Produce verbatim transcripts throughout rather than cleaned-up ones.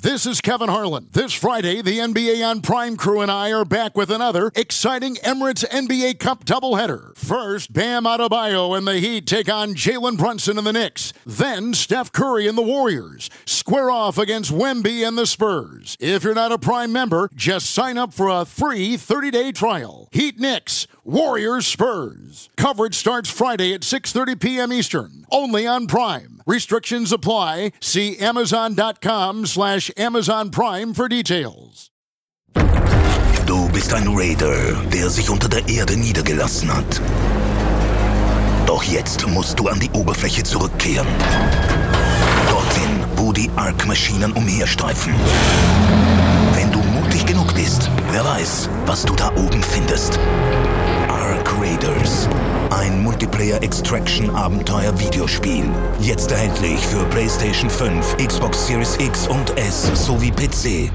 This is Kevin Harlan. This Friday, the N B A on Prime crew and I are back with another exciting Emirates N B A Cup doubleheader. First, Bam Adebayo and the Heat take on Jalen Brunson and the Knicks. Then, Steph Curry and the Warriors square off against Wemby and the Spurs. If you're not a Prime member, just sign up for a free thirty-day trial. Heat Knicks, Warriors Spurs. Coverage starts Friday at six thirty p.m. Eastern, only on Prime. Restrictions apply. See Amazon.com slash Amazon Prime for details. Du bist ein Raider, der sich unter der Erde niedergelassen hat. Doch jetzt musst du an die Oberfläche zurückkehren. Dorthin, wo die Ark-Maschinen umherstreifen. Wenn du mutig genug bist, wer weiß, was du da oben findest. Ark Raiders. Ein Multiplayer-Extraction-Abenteuer-Videospiel. Jetzt erhältlich für PlayStation fünf, Xbox Series X und S sowie P C.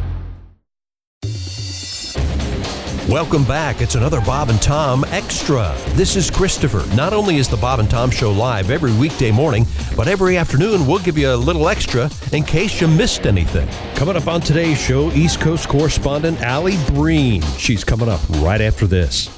Welcome back. It's another Bob and Tom Extra. This is Christopher. Not only is the Bob and Tom Show live every weekday morning, but every afternoon we'll give you a little extra in case you missed anything. Coming up on today's show, East Coast correspondent Allie Breen. She's coming up right after this.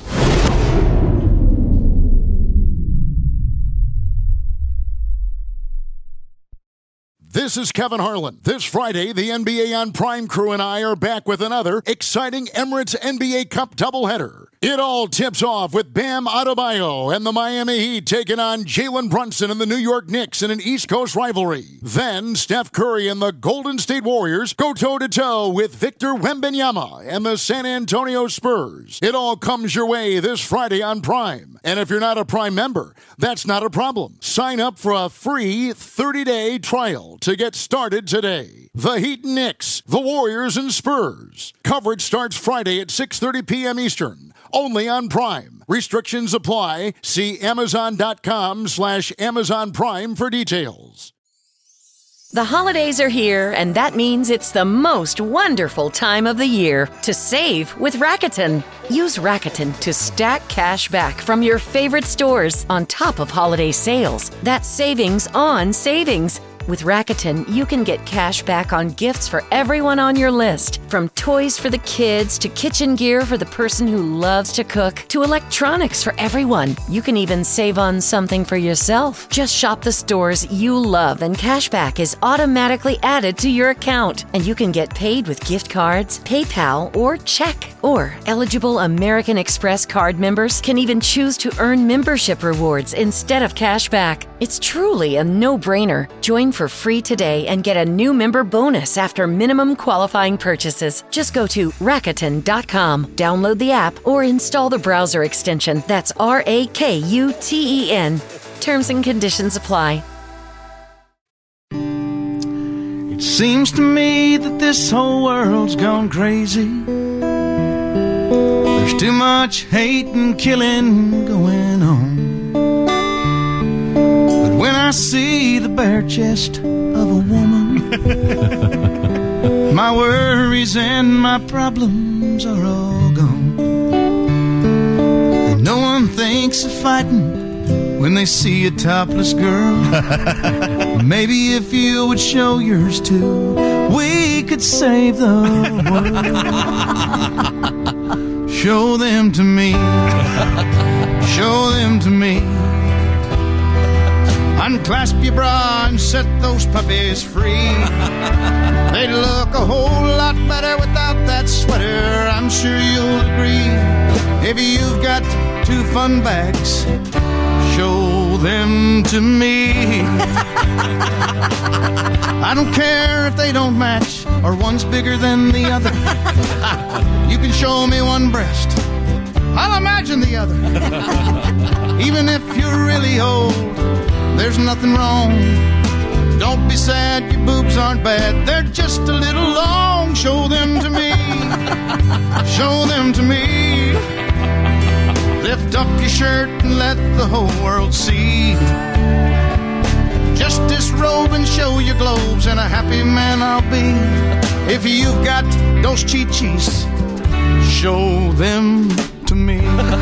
This is Kevin Harlan. This Friday, the N B A on Prime crew and I are back with another exciting Emirates N B A Cup doubleheader. It all tips off with Bam Adebayo and the Miami Heat taking on Jalen Brunson and the New York Knicks in an East Coast rivalry. Then, Steph Curry and the Golden State Warriors go toe-to-toe with Victor Wembanyama and the San Antonio Spurs. It all comes your way this Friday on Prime. And if you're not a Prime member, that's not a problem. Sign up for a free thirty-day trial to get started today. The Heat and Knicks, the Warriors and Spurs. Coverage starts Friday at six thirty p.m. Eastern, only on Prime. Restrictions apply. See Amazon.com slash Amazon Prime for details. The holidays are here, and that means it's the most wonderful time of the year to save with Rakuten. Use Rakuten to stack cash back from your favorite stores on top of holiday sales. That's savings on savings. With Rakuten, you can get cash back on gifts for everyone on your list. From toys for the kids, to kitchen gear for the person who loves to cook, to electronics for everyone. You can even save on something for yourself. Just shop the stores you love and cash back is automatically added to your account. And you can get paid with gift cards, PayPal, or check. Or eligible American Express card members can even choose to earn membership rewards instead of cash back. It's truly a no-brainer. Join for free today and get a new member bonus after minimum qualifying purchases. Just go to Rakuten dot com, download the app, or install the browser extension. That's R A K U T E N. Terms and conditions apply. It seems to me that this whole world's gone crazy. There's too much hate and killing going on. When I see the bare chest of a woman, my worries and my problems are all gone. And no one thinks of fighting when they see a topless girl. Maybe if you would show yours too, we could save the world. Show them to me. Show them to me. Unclasp your bra and set those puppies free. They'd look a whole lot better without that sweater, I'm sure you'll agree. If you've got two fun bags, show them to me. I don't care if they don't match or one's bigger than the other. You can show me one breast, I'll imagine the other. Even if you're really old, there's nothing wrong. Don't be sad, your boobs aren't bad, they're just a little long. Show them to me. Show them to me. Lift up your shirt and let the whole world see. Just disrobe and show your globes, and a happy man I'll be. If you've got those chi-chis, show them to me.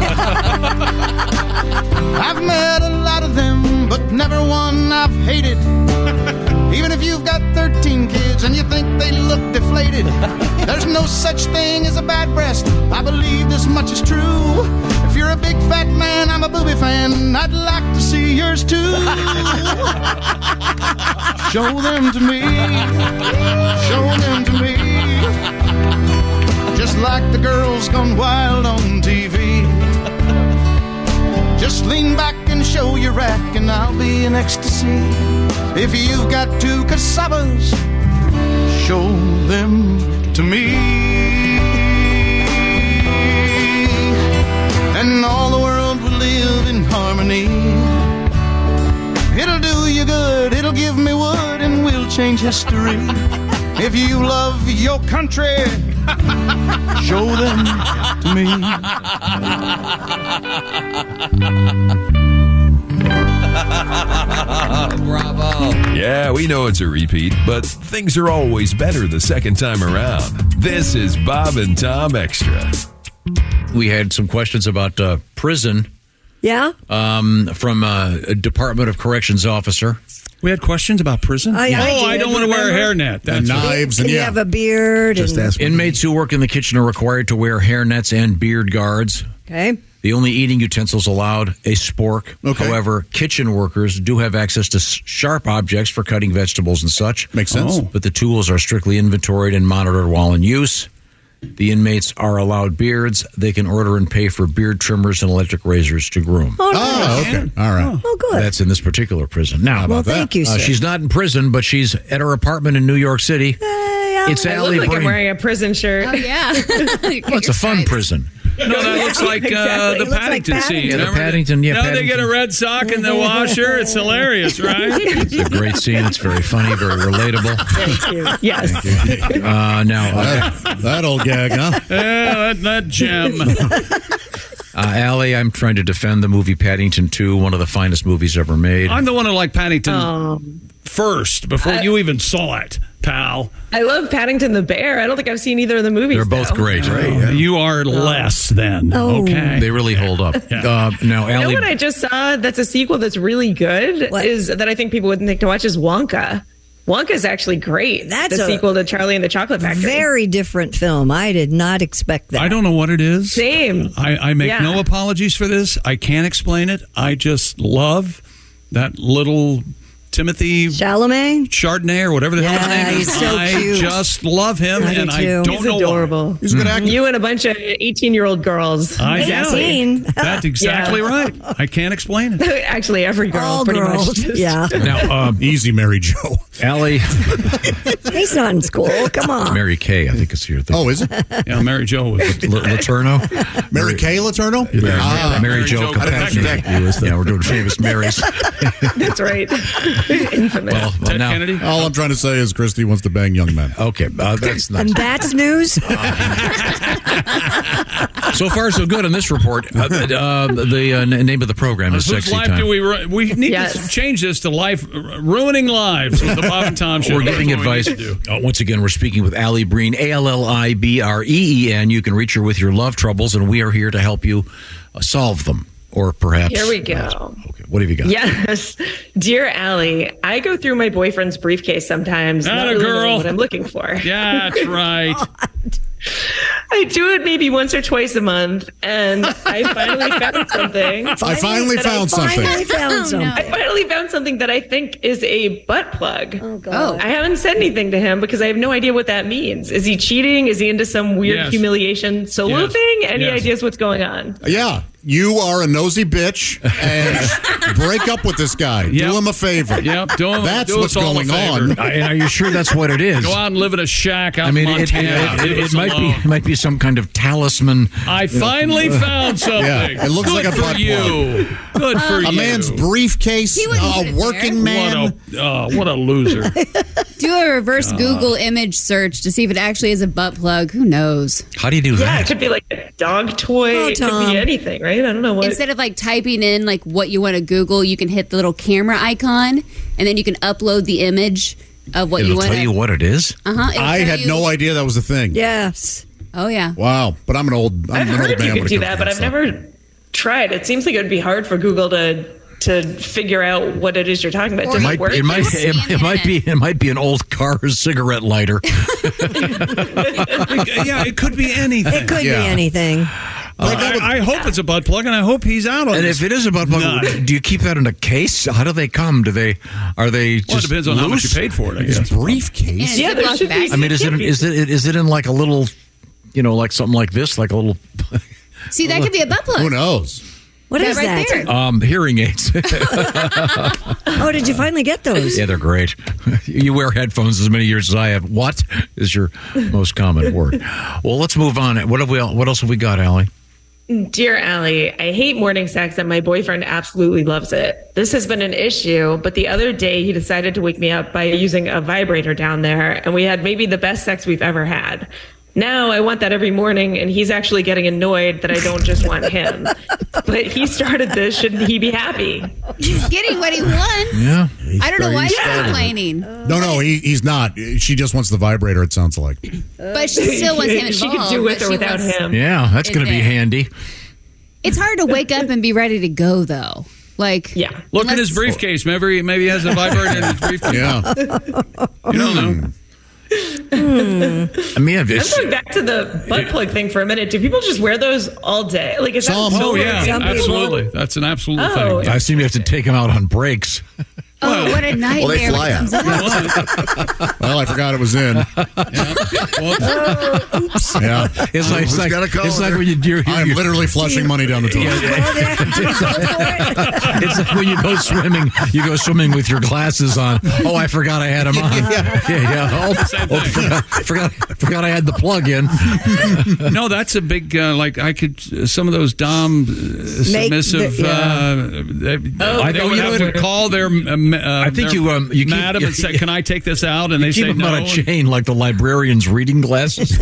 I've met a lot of them, but never one I've hated. Even if you've got thirteen kids and you think they look defeated, inflated. There's no such thing as a bad breast. I believe this much is true. If you're a big fat man, I'm a booby fan. I'd like to see yours too. Show them to me. Show them to me. Just like the girls gone wild on T V. Just lean back and show your rack, and I'll be in ecstasy. If you've got two casabas, show them to me. And all the world will live in harmony. It'll do you good, it'll give me wood, and we'll change history. If you love your country, show them to me. Bravo. Yeah, we know it's a repeat, but things are always better the second time around. This is Bob and Tom Extra. We had some questions about uh, prison. Yeah? Um, from uh, a Department of Corrections officer. We had questions about prison? I, yeah. I Oh, I don't want to wear a hairnet. And knives Can and you yeah. have a beard? Just and, ask me. Inmates who work in the kitchen are required to wear hairnets and beard guards. Okay. The only eating utensils allowed, a spork. Okay. However, kitchen workers do have access to s- sharp objects for cutting vegetables and such. Makes sense. Oh. But the tools are strictly inventoried and monitored while in use. The inmates are allowed beards. They can order and pay for beard trimmers and electric razors to groom. Oh, Oh, nice. okay. All right. Oh, good. That's in this particular prison. Now, well, that? thank you, sir. uh, she's not in prison, but she's at her apartment in New York City. Hey, It's I Allie look like I'm Breen. wearing a prison shirt. Oh, yeah. Well, it's a fun prison. No, that looks like uh, Exactly. the It looks like Paddington Paddington. scene. Yeah, the Remember Paddington, yeah, Now they get a Paddington. red sock in the washer. It's hilarious, right? It's a great scene. It's very funny, very relatable. Thank you. Yes. Uh, now, uh, That, that old gag, huh? Yeah, that, that gem. uh, Allie, I'm trying to defend the movie Paddington two, one of the finest movies ever made. I'm the one who liked Paddington Um, first, before you even saw it, pal. I love Paddington the Bear. I don't think I've seen either of the movies. They're both though. great. Uh, you are less than. Oh. Okay. They really hold up. Uh, now, You know Allie, what I just saw that's a sequel that's really good What? is that I think people wouldn't think to watch is Wonka. Wonka is actually great. That's the a sequel to Charlie and the Chocolate Factory. Very different film. I did not expect that. I don't know what it is. Same. I, I make Yeah. no apologies for this. I can't explain it. I just love that little Timothy Chalamet? Chardonnay or whatever the hell his Yeah, name is. he's so I cute. just love him, I do and I too. don't He's know adorable. He's a good actor. You and a bunch of eighteen-year-old girls. why. I know. eighteen. That's exactly Yeah. right. I can't explain it. Actually, every girl All pretty girls. much. Just, Yeah. now, um, Easy, Mary Jo. Allie, He's not in school. Come on. Mary Kay, I think is here. Oh, is it? Yeah, Mary Jo was. L- Laterno? Mary Kay Letourneau? Mary, Ah, Mary Jo Jo Kopechne. Kopechne. Yeah, we're doing famous Marys. That's right. Infamous. Well, well, Ted now, Kennedy. all I'm trying to say is Christy wants to bang young men. okay, uh, that's not. And that's news? So far, so good on this report. Uh, uh, the uh, n- name of the program is Whose Sexy life Time. do we? Ru- we need to Yes. change this to life ruining lives with the Bob and Tom Show. We're That's giving what we advice. need to do. Uh, once again, we're speaking with Allie Breen, A L L I B R E E N. You can reach her with your love troubles, and we are here to help you uh, solve them. Or perhaps. Here we go. Okay, what have you got? Yes. Dear Allie, I go through my boyfriend's briefcase sometimes, not Atta really girl. knowing what I'm looking for. Yeah, that's right. I do it maybe once or twice a month, and I finally found something. I finally that I found something. Finally found Oh, something. no. I finally found something that I think is a butt plug. Oh, God. I haven't said anything to him because I have no idea what that means. Is he cheating? Is he into some weird Yes. humiliation solo Yes. thing? Any Yes. ideas what's going on? Yeah, you are a nosy bitch, and break up with this guy. Yep. Do him a favor. Yep, do him- That's do what's us all a going favor. on. Uh, and are you sure that's what it is? Go out and live in a shack out I mean, in it, it, Montana. it, Leave it, us might be alone. it might be some kind of talisman. I finally found something. Yeah, it looks Good like a for butt you. Good for you. A man's briefcase, He wouldn't put a it working there. man. What a, uh, what a loser. Do a reverse Google image search to see if it actually is a butt plug. Who knows? How do you do Yeah, that? it could be like a dog toy. Oh, it could Tom. be anything, right? I don't know what. Instead of like typing in like what you want to Google, you can hit the little camera icon, and then you can upload the image of what It'll you want. tell you what it is. Uh huh. I had no idea that was a thing. Yes. Oh yeah. Wow, but I'm an old. I'm I've an old heard man you when could it do comes that, to but I've stuff. never tried. It seems like it would be hard for Google to to figure out what it is you're talking about. It Does might, it work? it, might, it, it might be it might be an old car cigarette lighter. Yeah, it could be anything. It could Yeah. be anything. Well, I, I hope it's a butt plug, and I hope he's out on And this if it is a butt plug, nut. do you keep that in a case? How do they come? Do they are they just Well, it depends on how much loose? you paid for it, I guess. Briefcase. Yeah, there should be. I mean, is it is it is it in like a little, you know, like something like this, like a little See, that could be a butt plug. Who knows? What Yeah, is right that? there. um hearing aids? Oh, did you finally get those? Yeah, they're great. You wear headphones as many years as I have. What is your most common word? Well, let's move on. What have we? What else have we got, Allie? Dear Allie, I hate morning sex and my boyfriend absolutely loves it. This has been an issue, but the other day he decided to wake me up by using a vibrator down there, and we had maybe the best sex we've ever had. Now I want that every morning, and he's actually getting annoyed that I don't just want him. But he started this. Shouldn't he be happy? He's getting what he wants. Yeah. I don't know why He she's started it. complaining. No, no, he, he's not. She just wants the vibrator, it sounds like. But she still wants him involved. She could do with but or she without wants- him. Yeah, that's going to be Is it? handy. It's hard to wake up and be ready to go, though. Like, Yeah. Look in unless- his briefcase. Maybe, maybe he has a vibrator in his briefcase. Yeah. You don't know. I mean, I'm it's, going back to the butt plug thing for a minute. Do people just wear those all day? Like, is that Some. so Oh, weird? yeah, Some people- absolutely. That's an absolute Oh. thing. I assume you have to take them out on breaks. Oh, what a nightmare. Well, they when fly it comes out. out. Well, I forgot it was in. Well, Yeah. It's like, it's like, gotta call it's it? like when you do. I'm literally flushing money down the toilet. It's like when you go swimming. You go swimming with your glasses on. Oh, I forgot I had them on. Yeah, yeah. Oh, oh, forgot, forgot, forgot I had the plug in. no, that's a big, uh, like, I could, some of those Dom uh, submissive, the- yeah. uh, they, Oh, they they would would have have to to- call their, um, uh, I think their you, um, you keep- madam and say, can I take this out? And they Keep say them no. on a chain like the librarian's reading glasses.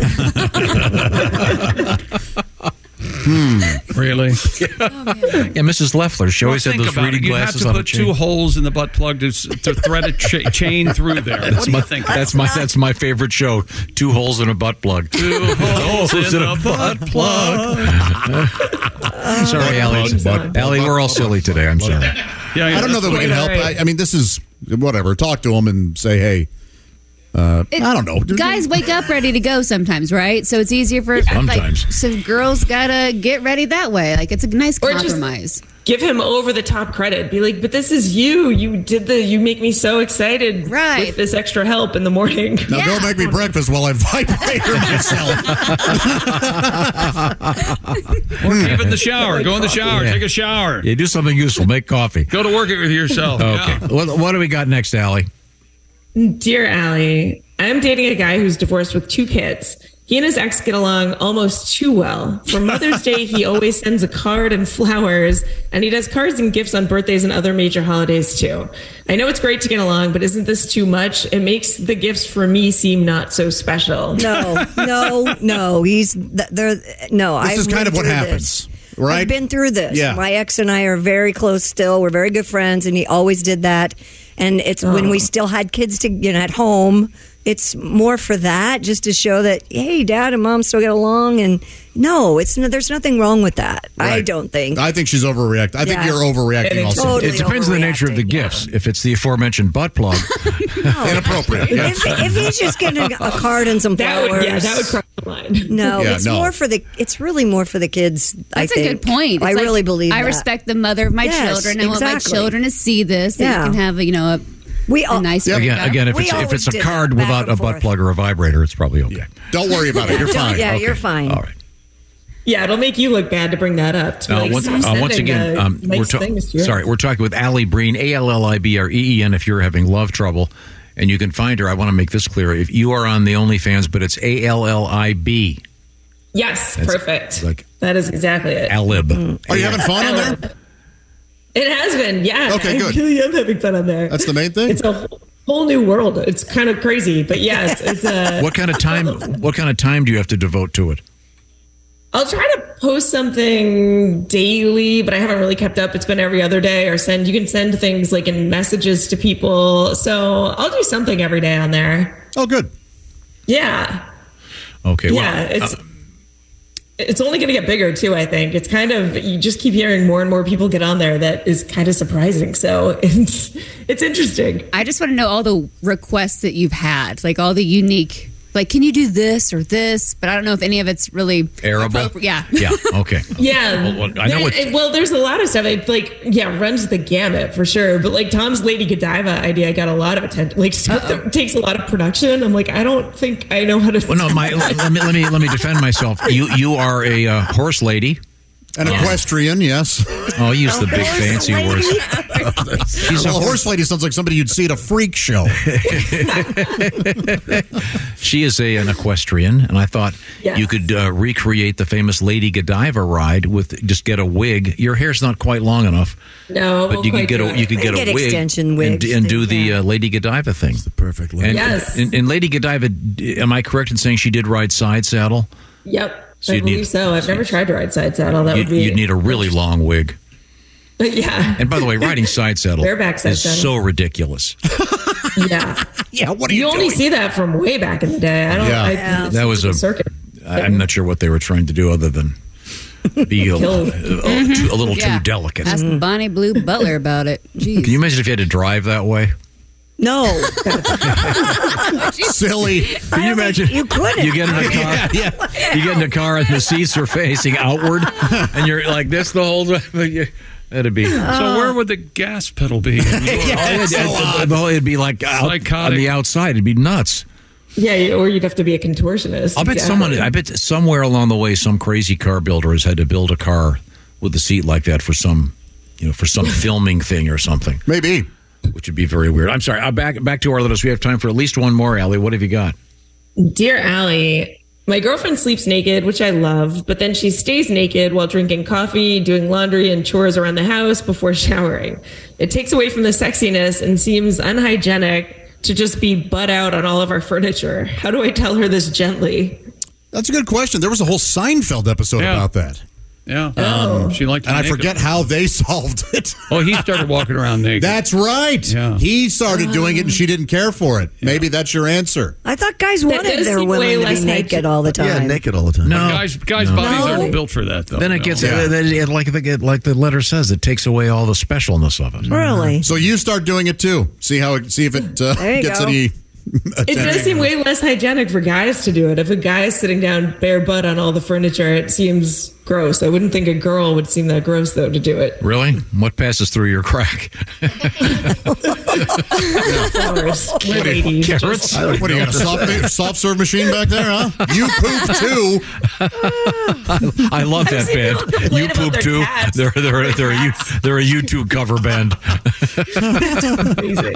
Really? Yeah, Missus Leffler. She Well, always had think those about reading it. You have glasses to on a put chain. two holes in the butt plug to, s- to thread a cha- chain through there. That's what do my you think? that's my that's my favorite show. Two holes in a butt plug. Two holes in a butt plug. Sorry, Allie. Butt- Allie, we're all silly today. I'm sorry. Yeah, yeah, I don't know that we quite can help. all right. I, I mean, this is whatever. Talk to him and say, hey, uh, It- I don't know. Guys wake up ready to go sometimes, right? So it's easier for Sometimes. Like, so girls gotta get ready that way. Like it's a nice Or just- compromise. Give him over the top credit. Be like, but this is you. You did the. You make me so excited Right. with this extra help in the morning. Now Yeah. go make me breakfast while I vibrate myself. Or keep in the shower. Go in the shower. Yeah. Take a shower. Yeah, do something useful. Make coffee. Go to work it with yourself. Okay. Yeah. What, what do we got next, Allie? Dear Allie, I'm dating a guy who's divorced with two kids. He and his ex get along almost too well. For Mother's Day, he always sends a card and flowers, and he does cards and gifts on birthdays and other major holidays too. I know it's great to get along, but isn't this too much? It makes the gifts for me seem not so special. No, no, no. He's th- there. No, This I've is kind been of what through happens, this. right? I've been through this. Yeah. My ex and I are very close still. We're very good friends, and he always did that. And it's when we still had kids to, you know, at home. It's more for that, just to show that, hey, Dad and Mom still get along. And no, it's no, there's nothing wrong with that. I Right. don't think. I think she's overreacting. I think Yeah. you're overreacting also. Totally It depends on the nature of the overreacting, gifts. If it's the aforementioned butt plug, Inappropriate. Yeah. if, if he's just getting a card and some That flowers, would, yeah, that would cross the line. no, Yeah, it's no. more for the. It's really more for the kids. I That's a think. good point. I It's like, really believe. I that. respect the mother of my Yes, children. I want my exactly. children to see this. That Yeah. you can have, a, you know, a, We a all nice Yeah. breakup. again, again, if We it's if always it's a did card that, back without and a butt forth. plug or a vibrator, it's probably okay. Don't worry about it. You're fine. Yeah, Okay. you're fine. All right. Yeah, it'll make you look bad to bring that up. To be Uh, like, once, "Stop uh, once sending, again, uh, um, we're nice ta- things to your sorry, ex." we're talking with Allie Breen, A L L I B R E E N. If you're having love trouble, and you can find her, I want to make this clear. If you are on the OnlyFans, but it's A L L I B, Yes, That's perfect. like that is exactly it. Alib. Are you having fun on there? It has been, yeah. Okay, good. I really am having fun on there. That's the main thing? It's a whole- whole new world. It's kind of crazy, but yeah, it's, it's uh, What kind of time? What kind of time do you have to devote to it? I'll try to post something daily, but I haven't really kept up. It's been every other day, or send. You can send things like in messages to people. So I'll do something every day on there. Oh, good. Yeah, Okay. yeah. Well, It's uh, it's only going to get bigger too. I think it's kind of, you just keep hearing more and more people get on there. That is kind of surprising. So it's it's interesting. I just want to know all the requests that you've had, like all the unique, like, can you do this or this? But I don't know if any of it's really arable. Yeah. Yeah. Okay. Yeah. Well, I know what. There- well, there's a lot of stuff. It like, yeah, runs the gamut for sure. But like Tom's Lady Godiva idea got a lot of attention. Like stuff that takes a lot of production. I'm like, I don't think I know how to. Well, no, my let me let me let me defend myself. You you are a uh, horse lady. An equestrian, yes. Oh, you use the big fancy words. She's well, a horse lady sounds like somebody you'd see at a freak show. She is a, an equestrian, and I thought Yes. you could uh, recreate the famous Lady Godiva ride with just get a wig. Your hair's not quite long enough, No, but we'll you could quite get do a it. you could get Get a wig extension and, wigs and do thing, the yeah. uh, Lady Godiva thing. The perfect And, Yes. and, and Lady Godiva, am I correct in saying she did ride side saddle? Yep. So I you'd believe need- so. I've never tried to ride side saddle. That You'd, would be. you'd need a really long wig. Yeah. And by the way, riding side saddle Bareback side is saddle. so ridiculous. Yeah. Yeah, what are You you, only doing? see that from way back in the day. I don't. Yeah. I, Yeah. it's That was a circuit. I- I'm not sure what they were trying to do other than be a, Kill. a, a- too- a little Yeah. too delicate. Ask Bonnie Blue Butler about it. Jeez. Can you imagine if you had to drive that way? No. Silly. Can you imagine? You couldn't. You get in a car. Yeah, yeah. You get in a car and the seats are facing outward, and you're like this the whole time. That'd be. So where would the gas pedal be? Oh, it'd, it'd- well, it'd be like out, on Psychotic. the outside. It'd be nuts. Yeah, you- or you'd have to be a contortionist. I'll bet Exactly. someone. I bet somewhere along the way, some crazy car builder has had to build a car with a seat like that for some, you know, for some filming thing or something, Maybe. which would be very weird. I'm sorry. Uh, back back to our list. We have time for at least one more. Allie, what have you got? Dear Allie, my girlfriend sleeps naked, which I love, but then she stays naked while drinking coffee, doing laundry, and chores around the house before showering. It takes away from the sexiness and seems unhygienic to just be butt out on all of our furniture. How do I tell her this gently? That's a good question. There was a whole Seinfeld episode Yeah. about that. Yeah. Oh. Um, she liked to And I naked. forget how they solved it. Oh, he started walking around naked. That's right. Yeah. He started doing it and she didn't care for it. Maybe that's your answer. I thought guys That wanted does their seem way women to less be naked hygienic. all the time. Yeah, naked all the time. No, guys, guys' No. bodies No. aren't built for that, though. Then it no. gets Yeah. uh, then it- like the like the letter says, it takes away all the specialness of it. Really? So you start doing it too. See how it, see if it uh, There you gets go. any It does seem way less hygienic for guys to do it. If a guy is sitting down bare butt on all the furniture, it seems gross. I wouldn't think a girl would seem that gross, though, to do it. Really? What passes through your crack? Flowers. We're ladies. Carrots? What do you got, a soft, soft serve machine back there, huh? You poop too. I love that see band. people complain You about poop their too. cats. They're they're they're a U, they're a U two cover band. Amazing.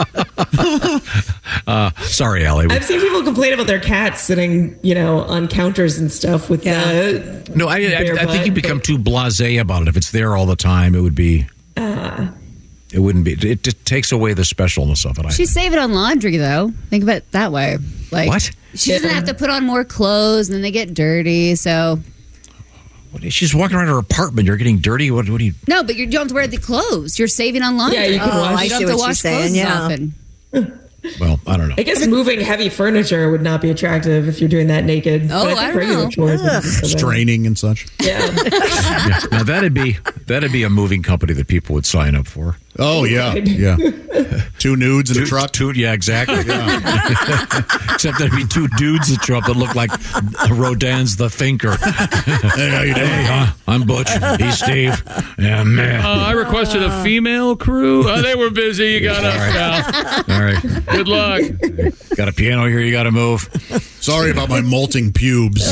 Uh, sorry, Allie. I've seen people complain about their cats sitting, you know, on counters and stuff with Yeah. the. No, I, I, bare I think you butt, become but- too blasé about it. If it's there all the time, it would be. It wouldn't be. It just takes away the specialness of it. I She's saving on laundry, though. Think of it that way. Like What? She doesn't have to put on more clothes, and then they get dirty. So What is- she's walking around her apartment. You're getting dirty. What? What do you? no, but you don't have to wear the clothes. You're saving on laundry. Yeah, you can Oh, wash. I You don't see have to what wash she's saying, clothes yeah. often. Well, I don't know. I guess moving heavy furniture would not be attractive if you're doing that naked. Oh, But I think don't regular know. chores would be so bad. Straining and such. Yeah. Yeah. Now that'd be that'd be a moving company that people would sign up for. Oh yeah, yeah. Two nudes in a truck. Two, yeah, exactly. Except there'd be two dudes that show up that look like Rodin's The Thinker. Hey, how you doing? Hey, huh? I'm Butch. He's Steve. Yeah, man. Uh, I requested a female crew. Uh, they were busy. You got us. All right. Good luck. Got a piano here. You got to move. Sorry about my molting pubes.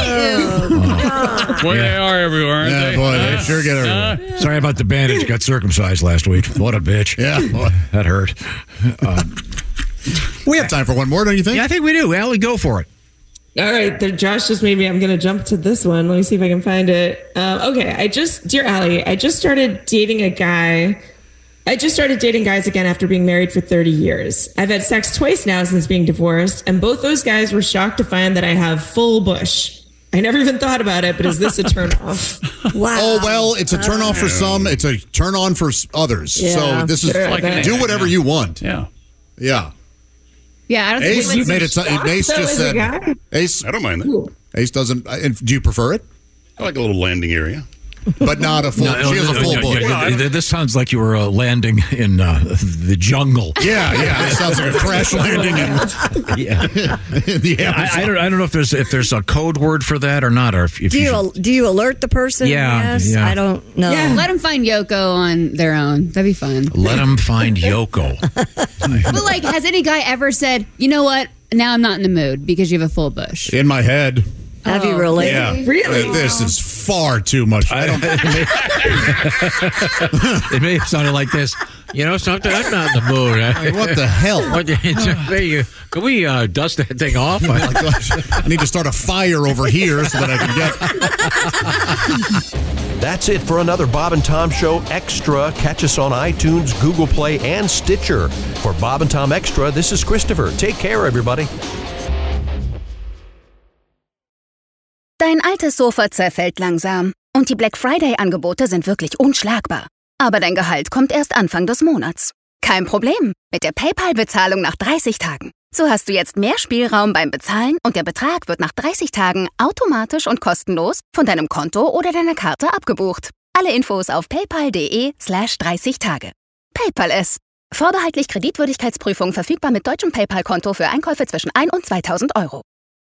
Boy, they are everywhere, aren't Yeah, they? boy, they Uh, sure get everywhere. uh, Sorry about the bandage. Got circumcised last week. What a bitch. Yeah, boy. That hurt. Uh, We have time for one more, don't you think? yeah, I think we do. Allie, go for it. All right, there, Josh just made me. I'm going to jump to this one. Let me see if I can find it. Um, okay, I just, dear Allie, I just started dating a guy. I just started dating guys again after being married for thirty years. I've had sex twice now since being divorced, and both those guys were shocked to find that I have full bush. I never even thought about it, but is this a turnoff? Wow. Oh, well, it's a turn off for some. It's a turn on for s- others. Yeah, so this is sure, Like an do ad, whatever yeah. you want. Yeah. Yeah. Yeah, I don't think Ace women's- made it. so- Ace So just is a said. guy? Ace. I don't mind that. Ace doesn't. uh, and Do you prefer it? Like a little landing area. But not a full. No, she has a full no, bush. yeah, yeah, this sounds like you were uh, landing in uh, the jungle. Yeah, yeah. It sounds like a crash landing in, yeah. in the I, I don't. I don't know if there's if there's a code word for that or not, or if, if Do you you should- do you alert the person? Yeah, Yes? yeah. I don't know. Yeah, let them find Yoko on their own. That'd be fun. let them find Yoko. But like, has any guy ever said, you know what? Now I'm not in the mood because you have a full bush? in my head. Have you really? Yeah, Really? Uh, This is far too much. I don't. It may have sounded like this. You know something? I'm not in the mood. I mean, what the hell? What the- hey, can we uh, dust that thing off? I need to start a fire over here so that I can get. That's it for another Bob and Tom Show Extra. Catch us on iTunes, Google Play, and Stitcher. For Bob and Tom Extra, this is Christopher. Take care, everybody. Dein altes Sofa zerfällt langsam und die Black Friday-Angebote sind wirklich unschlagbar. Aber dein Gehalt kommt erst Anfang des Monats. Kein Problem mit der PayPal-Bezahlung nach dreißig Tagen. So hast du jetzt mehr Spielraum beim Bezahlen und der Betrag wird nach dreißig Tagen automatisch und kostenlos von deinem Konto oder deiner Karte abgebucht. Alle Infos auf paypal.de slash 30 Tage. PayPal es. Vorbehaltlich Kreditwürdigkeitsprüfung verfügbar mit deutschem PayPal-Konto für Einkäufe zwischen ein und zweitausend Euro.